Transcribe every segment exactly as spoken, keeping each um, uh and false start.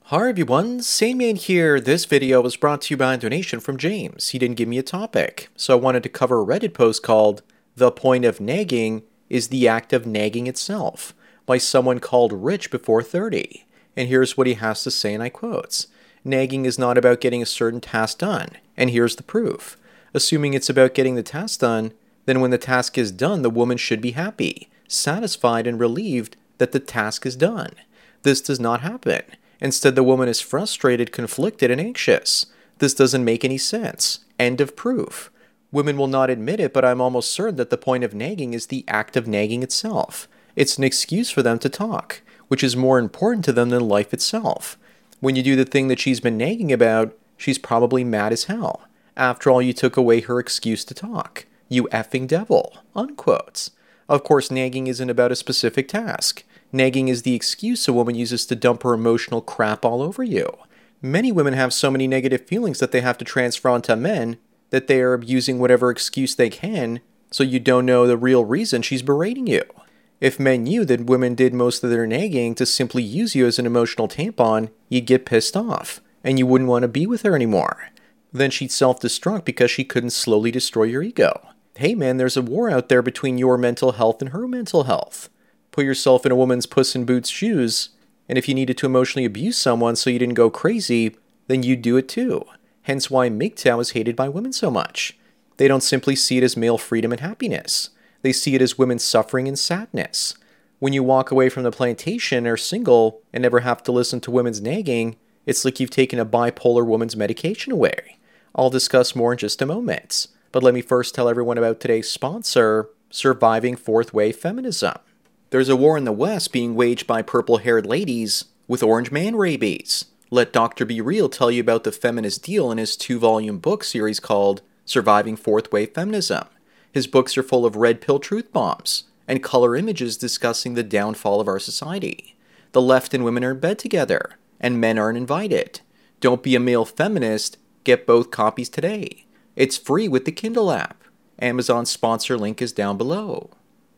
Hi everyone, Sandman here. This video was brought to you by a donation from James. He didn't give me a topic, so I wanted to cover a Reddit post called "The Point of Nagging is the Act of Nagging Itself" by someone called Rich Before thirty. And here's what he has to say, and I quote, "Nagging is not about getting a certain task done, and here's the proof. Assuming it's about getting the task done, then when the task is done, the woman should be happy, satisfied, and relieved that the task is done. This does not happen. Instead, the woman is frustrated, conflicted, and anxious. This doesn't make any sense. End of proof. Women will not admit it, but I'm almost certain that the point of nagging is the act of nagging itself. It's an excuse for them to talk, which is more important to them than life itself. When you do the thing that she's been nagging about, she's probably mad as hell. After all, you took away her excuse to talk. You effing devil." Unquote. Of course, nagging isn't about a specific task. Nagging is the excuse a woman uses to dump her emotional crap all over you. Many women have so many negative feelings that they have to transfer onto men that they are using whatever excuse they can, so you don't know the real reason she's berating you. If men knew that women did most of their nagging to simply use you as an emotional tampon, you'd get pissed off, and you wouldn't want to be with her anymore. Then she'd self-destruct because she couldn't slowly destroy your ego. Hey man, there's a war out there between your mental health and her mental health. Put yourself in a woman's Puss in Boots shoes, and if you needed to emotionally abuse someone so you didn't go crazy, then you'd do it too. Hence why M G T O W is hated by women so much. They don't simply see it as male freedom and happiness. They see it as women's suffering and sadness. When you walk away from the plantation or single and never have to listen to women's nagging, it's like you've taken a bipolar woman's medication away. I'll discuss more in just a moment, but let me first tell everyone about today's sponsor, Surviving Fourth Wave Feminism. There's a war in the West being waged by purple-haired ladies with orange man rabies. Let Doctor Be Real tell you about the feminist deal in his two-volume book series called Surviving Fourth Wave Feminism. His books are full of red pill truth bombs and color images discussing the downfall of our society. The left and women are in bed together, and men aren't invited. Don't be a male feminist. Get both copies today. It's free with the Kindle app. Amazon's sponsor link is down below.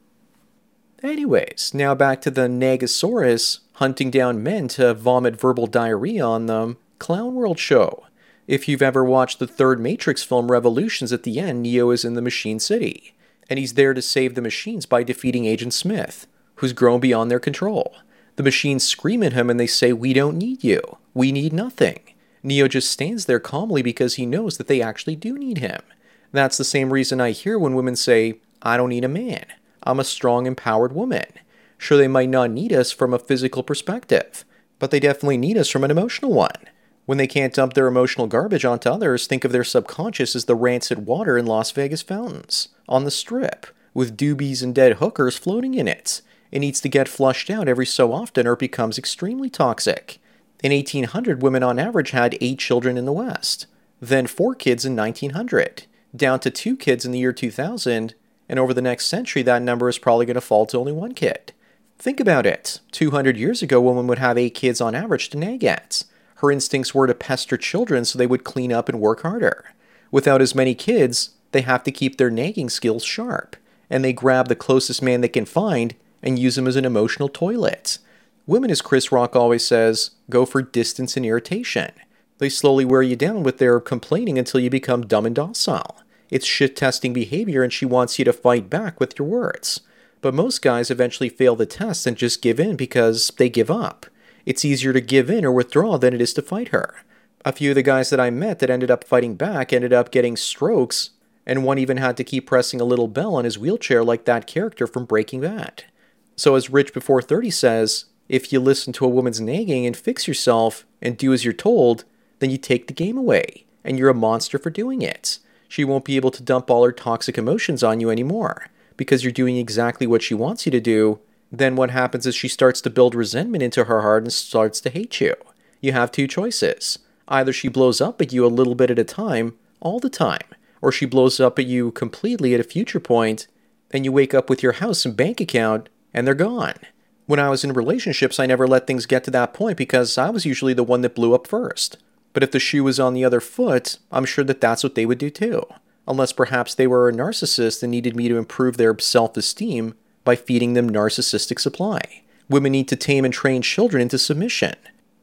Anyways, now back to the Nagasaurus hunting down men to vomit verbal diarrhea on them Clown World show. If you've ever watched the third Matrix film Revolutions, at the end, Neo is in the Machine City, and he's there to save the machines by defeating Agent Smith, who's grown beyond their control. The machines scream at him and they say, "We don't need you. We need nothing." Neo just stands there calmly because he knows that they actually do need him. That's the same reason I hear when women say, "I don't need a man. I'm a strong, empowered woman." Sure, they might not need us from a physical perspective, but they definitely need us from an emotional one. When they can't dump their emotional garbage onto others, think of their subconscious as the rancid water in Las Vegas fountains, on the Strip, with doobies and dead hookers floating in it. It needs to get flushed out every so often or it becomes extremely toxic. In eighteen hundred, women on average had eight children in the West, then four kids in nineteen hundred, down to two kids in the year two thousand, and over the next century, that number is probably going to fall to only one kid. Think about it. two hundred years ago, a woman would have eight kids on average to nag at. Her instincts were to pester children so they would clean up and work harder. Without as many kids, they have to keep their nagging skills sharp, and they grab the closest man they can find and use him as an emotional toilet. Women, as Chris Rock always says, go for distance and irritation. They slowly wear you down with their complaining until you become dumb and docile. It's shit-testing behavior and she wants you to fight back with your words. But most guys eventually fail the test and just give in because they give up. It's easier to give in or withdraw than it is to fight her. A few of the guys that I met that ended up fighting back ended up getting strokes, and one even had to keep pressing a little bell on his wheelchair like that character from Breaking Bad. So as Rich Before thirty says, if you listen to a woman's nagging and fix yourself and do as you're told, then you take the game away, and you're a monster for doing it. She won't be able to dump all her toxic emotions on you anymore, because you're doing exactly what she wants you to do. Then what happens is she starts to build resentment into her heart and starts to hate you. You have two choices. Either she blows up at you a little bit at a time, all the time, or she blows up at you completely at a future point, and you wake up with your house and bank account, and they're gone. When I was in relationships, I never let things get to that point because I was usually the one that blew up first. But if the shoe was on the other foot, I'm sure that that's what they would do too. Unless perhaps they were a narcissist and needed me to improve their self-esteem by feeding them narcissistic supply. Women need to tame and train children into submission.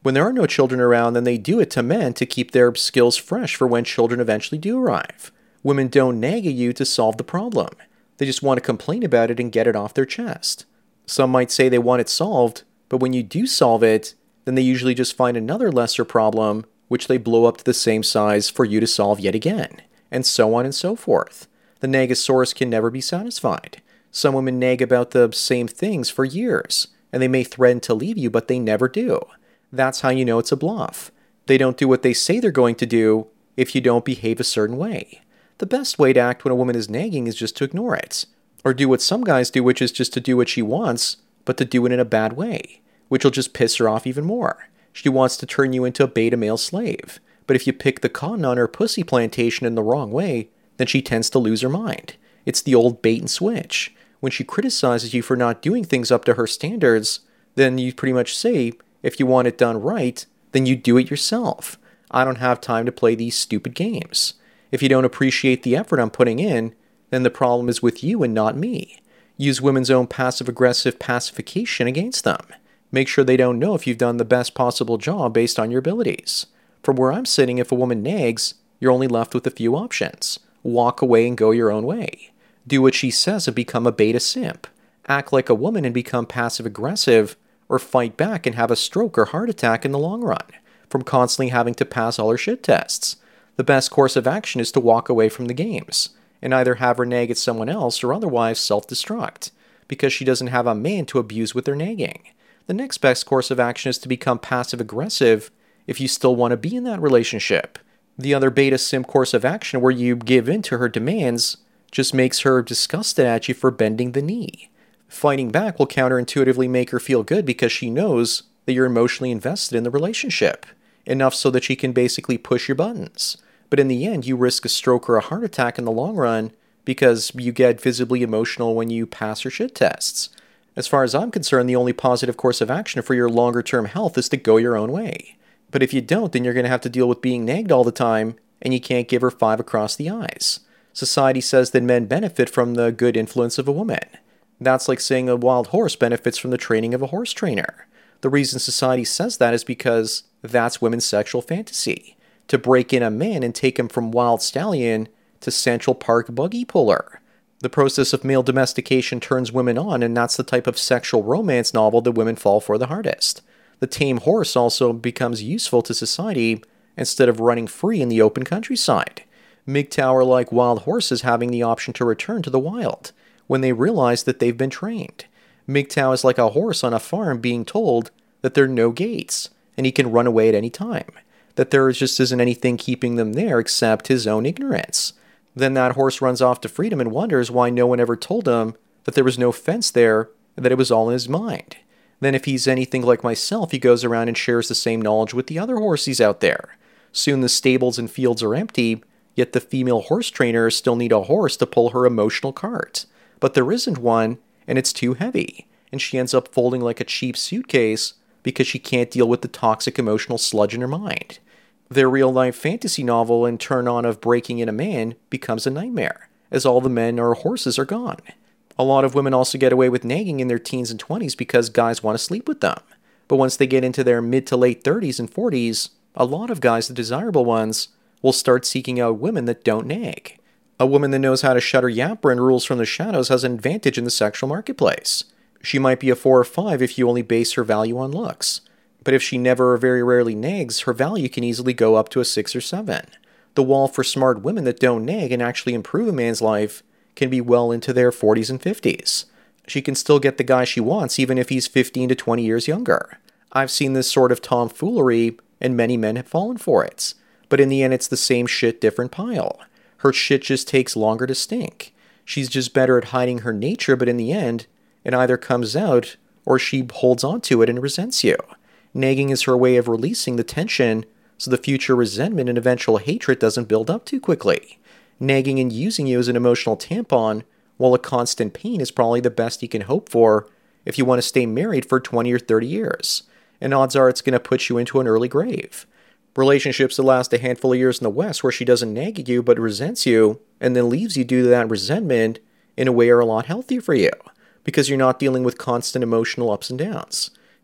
When there are no children around, then they do it to men to keep their skills fresh for when children eventually do arrive. Women don't nag at you to solve the problem. They just want to complain about it and get it off their chest. Some might say they want it solved, but when you do solve it, then they usually just find another lesser problem, which they blow up to the same size for you to solve yet again, and so on and so forth. The Nagasaurus can never be satisfied. Some women nag about the same things for years, and they may threaten to leave you, but they never do. That's how you know it's a bluff. They don't do what they say they're going to do if you don't behave a certain way. The best way to act when a woman is nagging is just to ignore it. Or do what some guys do, which is just to do what she wants, but to do it in a bad way, which will just piss her off even more. She wants to turn you into a beta male slave. But if you pick the cotton on her pussy plantation in the wrong way, then she tends to lose her mind. It's the old bait and switch. When she criticizes you for not doing things up to her standards, then you pretty much say, if you want it done right, then you do it yourself. I don't have time to play these stupid games. If you don't appreciate the effort I'm putting in, then the problem is with you and not me. Use women's own passive-aggressive pacification against them. Make sure they don't know if you've done the best possible job based on your abilities. From where I'm sitting, if a woman nags, you're only left with a few options. Walk away and go your own way. Do what she says and become a beta simp. Act like a woman and become passive-aggressive, or fight back and have a stroke or heart attack in the long run, from constantly having to pass all her shit tests. The best course of action is to walk away from the games, and either have her nag at someone else or otherwise self-destruct, because she doesn't have a man to abuse with her nagging. The next best course of action is to become passive-aggressive if you still want to be in that relationship. The other beta simp course of action where you give in to her demands just makes her disgusted at you for bending the knee. Fighting back will counterintuitively make her feel good because she knows that you're emotionally invested in the relationship, enough so that she can basically push your buttons. But in the end, you risk a stroke or a heart attack in the long run because you get visibly emotional when you pass her shit tests. As far as I'm concerned, the only positive course of action for your longer-term health is to go your own way. But if you don't, then you're going to have to deal with being nagged all the time, and you can't give her five across the eyes. Society says that men benefit from the good influence of a woman. That's like saying a wild horse benefits from the training of a horse trainer. The reason society says that is because that's women's sexual fantasy. To break in a man and take him from wild stallion to Central Park buggy puller. The process of male domestication turns women on, and that's the type of sexual romance novel that women fall for the hardest. The tame horse also becomes useful to society instead of running free in the open countryside. M G T O W are like wild horses having the option to return to the wild when they realize that they've been trained. M G T O W is like a horse on a farm being told that there are no gates and he can run away at any time, that there just isn't anything keeping them there except his own ignorance. Then that horse runs off to freedom and wonders why no one ever told him that there was no fence there and that it was all in his mind. Then if he's anything like myself, he goes around and shares the same knowledge with the other horses out there. Soon the stables and fields are empty, yet the female horse trainers still need a horse to pull her emotional cart. But there isn't one, and it's too heavy, and she ends up folding like a cheap suitcase because she can't deal with the toxic emotional sludge in her mind. Their real-life fantasy novel and turn-on of breaking in a man becomes a nightmare, as all the men or horses are gone. A lot of women also get away with nagging in their teens and twenties because guys want to sleep with them. But once they get into their mid to late thirties and forties, a lot of guys, the desirable ones, will start seeking out women that don't nag. A woman that knows how to shut her yapper and rules from the shadows has an advantage in the sexual marketplace. She might be a four or five if you only base her value on looks. But if she never or very rarely nags, her value can easily go up to a six or seven. The wall for smart women that don't nag and actually improve a man's life can be well into their forties and fifties. She can still get the guy she wants even if he's fifteen to twenty years younger. I've seen this sort of tomfoolery, and many men have fallen for it. But in the end, it's the same shit, different pile. Her shit just takes longer to stink. She's just better at hiding her nature, but in the end, it either comes out or she holds on to it and resents you. Nagging is her way of releasing the tension so the future resentment and eventual hatred doesn't build up too quickly. Nagging and using you as an emotional tampon while a constant pain is probably the best you can hope for if you want to stay married for twenty or thirty years. And odds are it's going to put you into an early grave. Relationships that last a handful of years in the West where she doesn't nag at you but resents you and then leaves you due to that resentment in a way are a lot healthier for you because you're not dealing with constant emotional ups and downs.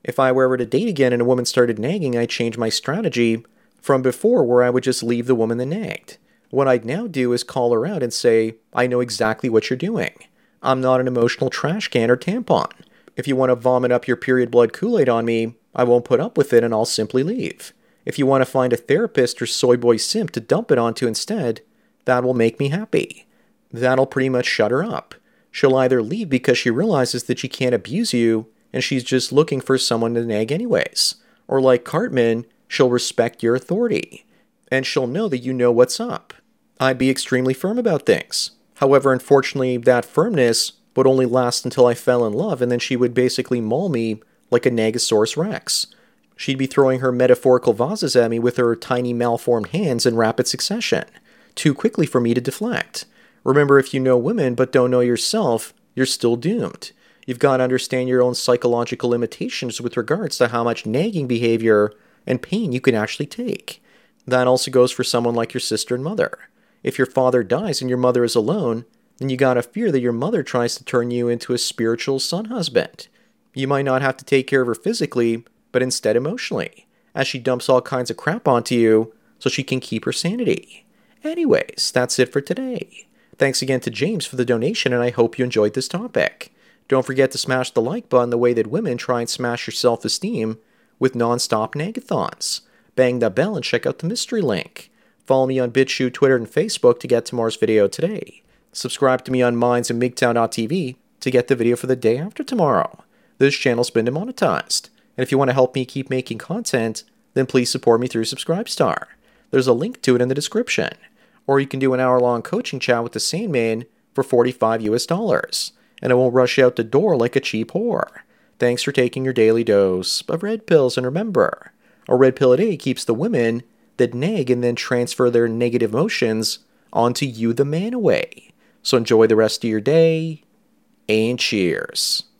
If I were ever to date again and a woman started nagging, I'd change my strategy from before where I would just leave the woman that nagged. What I'd now do is call her out and say, I know exactly what you're doing. I'm not an emotional trash can or tampon. If you want to vomit up your period blood Kool-Aid on me, I won't put up with it and I'll simply leave. If you want to find a therapist or soy boy simp to dump it onto instead, that will make me happy. That'll pretty much shut her up. She'll either leave because she realizes that she can't abuse you and she's just looking for someone to nag anyways. Or like Cartman, she'll respect your authority. And she'll know that you know what's up. I'd be extremely firm about things. However, unfortunately, that firmness would only last until I fell in love, and then she would basically maul me like a Negasaurus Rex. She'd be throwing her metaphorical vases at me with her tiny malformed hands in rapid succession, too quickly for me to deflect. Remember, if you know women but don't know yourself, you're still doomed. You've got to understand your own psychological limitations with regards to how much nagging behavior and pain you can actually take. That also goes for someone like your sister and mother. If your father dies and your mother is alone, then you gotta fear that your mother tries to turn you into a spiritual son husband. You might not have to take care of her physically, but instead emotionally, as she dumps all kinds of crap onto you so she can keep her sanity. Anyways, that's it for today. Thanks again to James for the donation, and I hope you enjoyed this topic. Don't forget to smash the like button the way that women try and smash your self-esteem with non-stop nagathons. Bang that bell and check out the mystery link. Follow me on BitChute, Twitter, and Facebook to get tomorrow's video today. Subscribe to me on Minds and M G T O W dot T V to get the video for the day after tomorrow. This channel's been demonetized, and if you want to help me keep making content, then please support me through Subscribestar. There's a link to it in the description. Or you can do an hour-long coaching chat with the Sandman for forty-five U S dollars, and it won't rush you out the door like a cheap whore. Thanks for taking your daily dose of red pills, and remember, a red pill a day keeps the women that nag and then transfer their negative emotions onto you, the man, away. So enjoy the rest of your day, and cheers.